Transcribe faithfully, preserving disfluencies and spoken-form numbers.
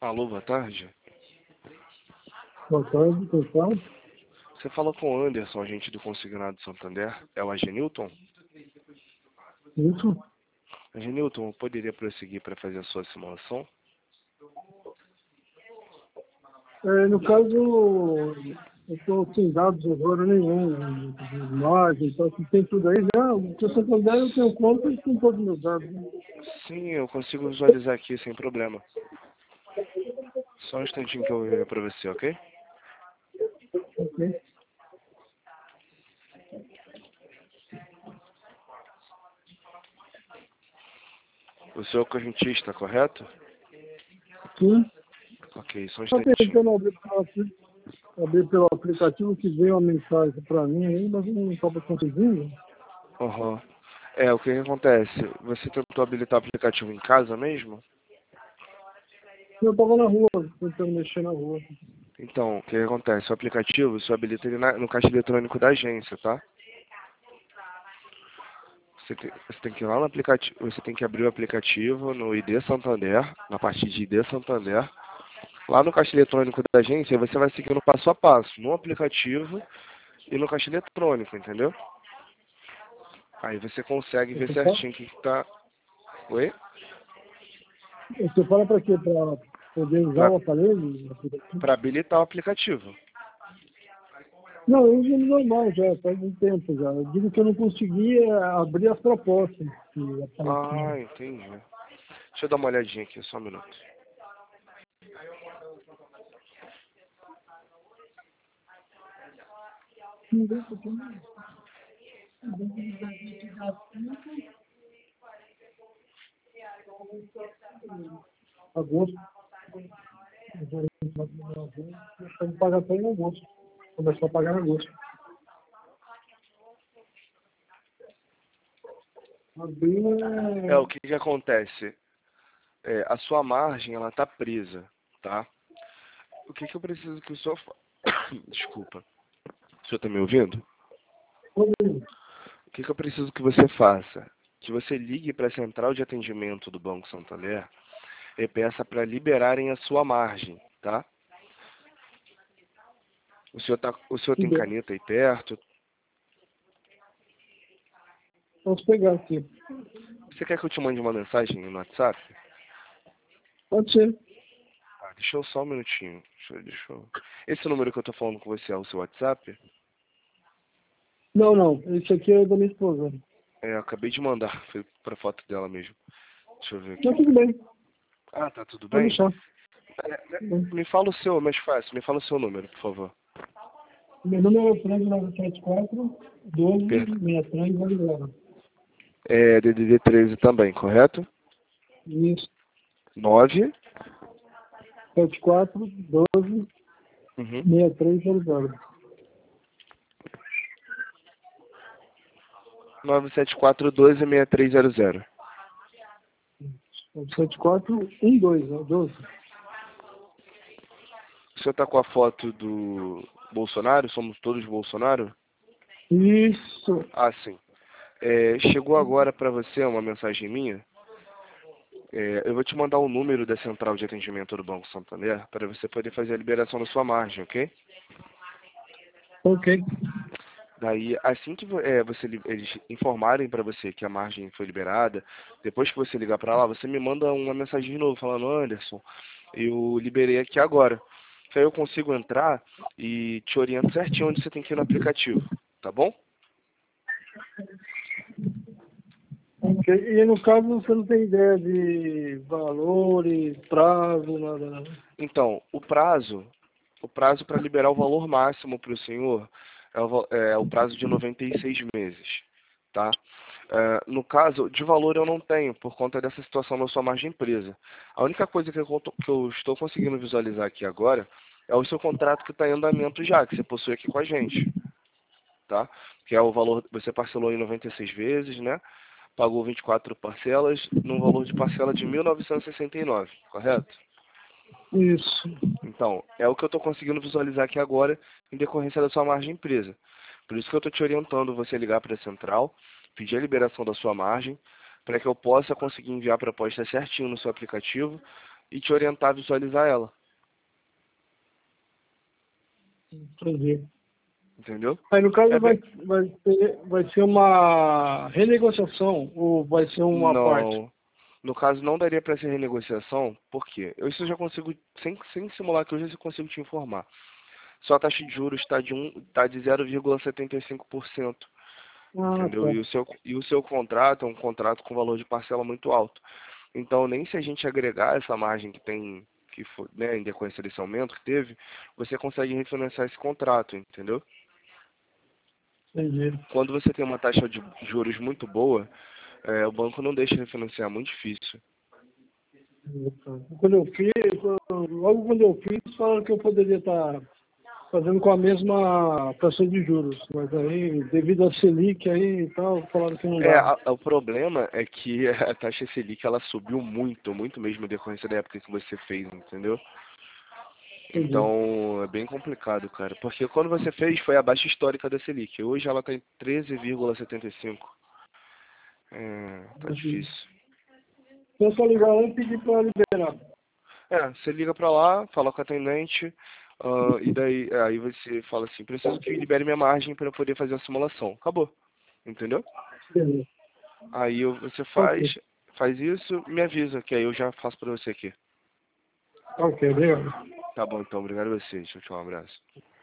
Alô, boa tarde. Boa tarde, pessoal. Você fala com o Anderson, agente do Consignado Santander. É o Agenilton? Isso. Agenilton, eu poderia prosseguir para fazer a sua simulação? É, no caso, eu estou sem dados agora nenhum, de imagem, então se tem tudo aí já. Se eu Santander, eu tenho conta e tem todos os meus dados. Né? Sim, eu consigo visualizar aqui sem problema. Só um instantinho que eu vou ver para você, ok? Ok. O seu é o correntista, correto? Sim. Ok, só um Estou instantinho. tentando abrir pelo, apli- abrir pelo aplicativo que veio uma mensagem para mim aí, mas eu não estava conseguindo. Aham. É, o que que acontece? Você tentou habilitar o aplicativo em casa mesmo? Eu estava na rua, tentando mexer na rua. Então, o que que acontece? O aplicativo, você habilita ele na- no caixa eletrônico da agência, tá? Você tem, você tem que ir lá no aplicativo, você tem que abrir o aplicativo no I D Santander, na parte de I D Santander. Lá no caixa eletrônico da agência, você vai seguindo passo a passo, no aplicativo e no caixa eletrônico, entendeu? Aí você consegue ver Você fala, certinho o que que tá... Oi? você fala para quê? Para poder usar Pra, o aparelho? O aplicativo? pra habilitar o aplicativo. Não, eu uso normal já, faz um tempo já. Eu digo que eu não conseguia abrir as propostas que Ah, apareciam. entendi. Deixa eu dar uma olhadinha aqui, só um minuto. Agosto, agora a gente vai pagar agosto, vamos pagar até em agosto. Começar a pagar em agosto. Abril É, o é. que que acontece? É, a sua margem, ela tá presa, tá? O que que eu preciso que o senhor... fa- Desculpa. O senhor tá me ouvindo? O que que eu preciso que você faça? Que você ligue para a central de atendimento do Banco Santander e peça para liberarem a sua margem, tá? O senhor, tá, o senhor tem caneta aí perto? Vamos pegar aqui. Você quer que eu te mande uma mensagem no WhatsApp? Pode ser. Ah, deixa eu só um minutinho. Deixa eu, deixa eu... Esse número que eu tô falando com você é o seu WhatsApp? Não, não. Esse aqui é da minha esposa. É, eu acabei de mandar. Foi pra foto dela mesmo. Deixa eu ver Não, aqui. tudo bem. Ah, tá tudo Pode bem? deixar. É, Tudo bem. me fala o seu, mais fácil. Me fala o seu número, por favor. Meu número é três nove sete quatro, doze, Perdão. sessenta e três, zero. É D D D treze também, correto? Isso. nove. sete quatro, doze, Uhum. sessenta e três, zero. nove sete quatro doze seis três zero zero. sete quatro um dois, né? doze. O senhor tá com a foto do Bolsonaro? Somos todos Bolsonaro? Isso. Ah, sim. É, chegou agora para você uma mensagem minha. É, eu vou te mandar o número da central de atendimento do Banco Santander para você poder fazer a liberação da sua margem, ok? Ok. Daí, assim que vo- é, você, li- eles informarem para você que a margem foi liberada, depois que você ligar para lá, você me manda uma mensagem de novo falando: Anderson, eu liberei aqui agora. Que aí eu consigo entrar e te oriento certinho onde você tem que ir no aplicativo, tá bom? Ok. E no caso você não tem ideia de valores, prazo, nada, nada. Então, o prazo, o prazo para liberar o valor máximo para o senhor é o, va- é o prazo de noventa e seis meses, tá? É, no caso, de valor eu não tenho, por conta dessa situação da sua margem presa. A única coisa que eu, conto- que eu estou conseguindo visualizar aqui agora é o seu contrato que está em andamento já, que você possui aqui com a gente, tá? Que é o valor, você parcelou em noventa e seis vezes, né? Pagou vinte e quatro parcelas, no valor de parcela de mil novecentos e sessenta e nove, correto? Isso. Então, é o que eu estou conseguindo visualizar aqui agora em decorrência da sua margem presa. Por isso que eu estou te orientando você ligar para a central, pedir a liberação da sua margem, para que eu possa conseguir enviar a proposta certinho no seu aplicativo, e te orientar a visualizar ela. Entendi. Entendeu? Aí no caso É vai, bem... vai, ser, vai ser uma renegociação ou vai ser uma parte? Não. No caso, não daria para ser renegociação, por quê? Eu isso eu já consigo, sem, sem simular que eu já consigo te informar. Sua taxa de juros está de, um, tá de zero vírgula setenta e cinco por cento. Ah, Entendeu? tá. E o, seu, e o seu contrato é um contrato com valor de parcela muito alto. Então, nem se a gente agregar essa margem que tem, que foi, né, em decorrência desse aumento que teve, você consegue refinanciar esse contrato, entendeu? Entendi. Quando você tem uma taxa de juros muito boa, é, o banco não deixa refinanciar, é muito difícil. Quando eu fiz, logo quando eu fiz, falaram que eu poderia estar fazendo com a mesma taxa de juros, mas aí, devido à Selic aí e tal, falaram que não É, dava. a- a- o problema é que a taxa Selic ela subiu muito, muito mesmo em decorrência da época que você fez, entendeu? Entendi. Então é bem complicado, cara. Porque quando você fez foi a baixa histórica da Selic. Hoje ela está em treze vírgula setenta e cinco. É, tá Entendi. difícil. Então só ligar lá e pedir para liberar. É, você liga pra lá, fala com a atendente, ah, e daí é, aí você fala assim, preciso que libere minha margem para eu poder fazer a simulação. Acabou. Entendeu? Beleza. Aí eu- você Ok. faz, faz isso, me avisa, que aí eu já faço pra você aqui. Ok, obrigado. Tá bom, então. Obrigado a você. Tchau, tchau. Um abraço.